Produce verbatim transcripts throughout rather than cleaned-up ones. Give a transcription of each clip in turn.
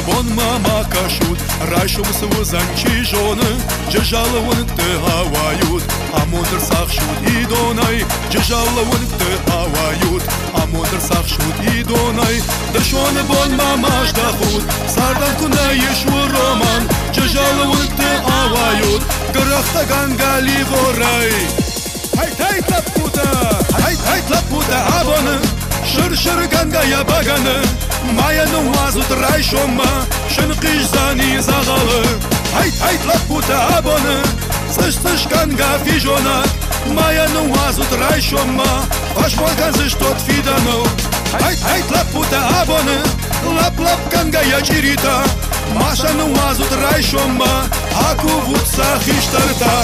bon mama кашут, райшум сузанчи жоны, жежалывын ты хавают, а мудр сахшут и донай, жежалывын ты хавают, а мудр сахшут и донай, дашоны бон мама ждахут, сардан куна ешу роман, жежалывын ты хавают, грахта гангали ворай. Ай тай тлапута, ай тай тлапута абоны, шыр-шыр гангая баганы, Maya nu azut raișoma Și-n câșzanii zagălă Hai, hai, tlăpută abonă Să-și să-și canga fijonac Maya nu azut raișoma Faci molcan să-și tot fi de nou Hai, hai, tlăpută abonă Lap, lap, canga ia cirita Mașa nu azut raișoma Acu vut sa hiștarta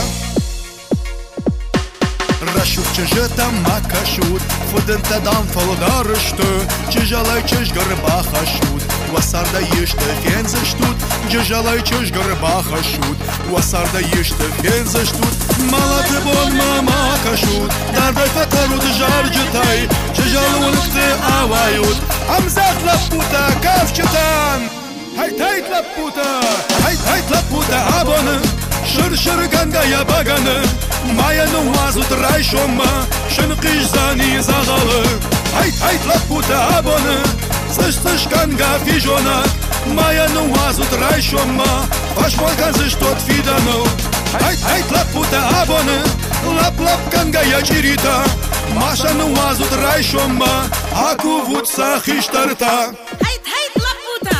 Рашук чежета макашут, фудента дам фолдарышты, чежалай чеж горбаха шут, васарда еште фензе штут, чежалай чеж горбаха шут, васарда еште фензе штут, малаты бон мама кашут, дардай фатарут жарджетай, чежалункты авают, амзат лапута кавчетан. Hai, hai, тлапута, hai, hai, тлапута абоны, шыр-шыр гангая баганы, Maya nu azut raișoma Și-n câșzanii zagălă Hai, hai, tlăpută abonă Să-și să-și canga fijonac Maya nu azut raișoma Faci molcan să-și tot fi de nou Hai, hai, tlăpută abonă Lap, lap, canga ia cirita Mașa nu azut raișoma Acu vut sa hiștarta Hai, hai, tlăpută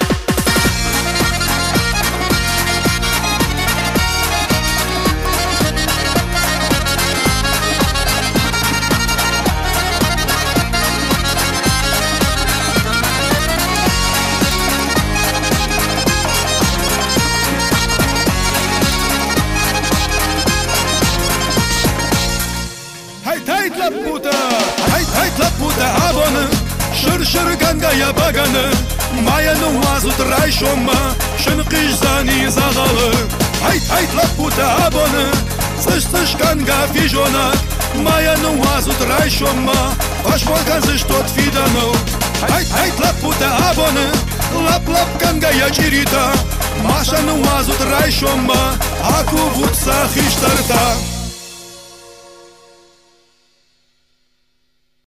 Hai, тлăpută, hai, hai, тлăpută abonă Șır-șır gangaya bagană Maya nu azut raișoma Și-n câșzanii zagălă Hai, hai, tlăpută abonă Să-și să-și canga fijonac Maya nu azut raișoma Faci molcan să-și tot fi de nou Hai, hai, tlăpută abonă Lap, lap, gangaya cirita Mașa nu azut raișoma Acu vut sa hiștarta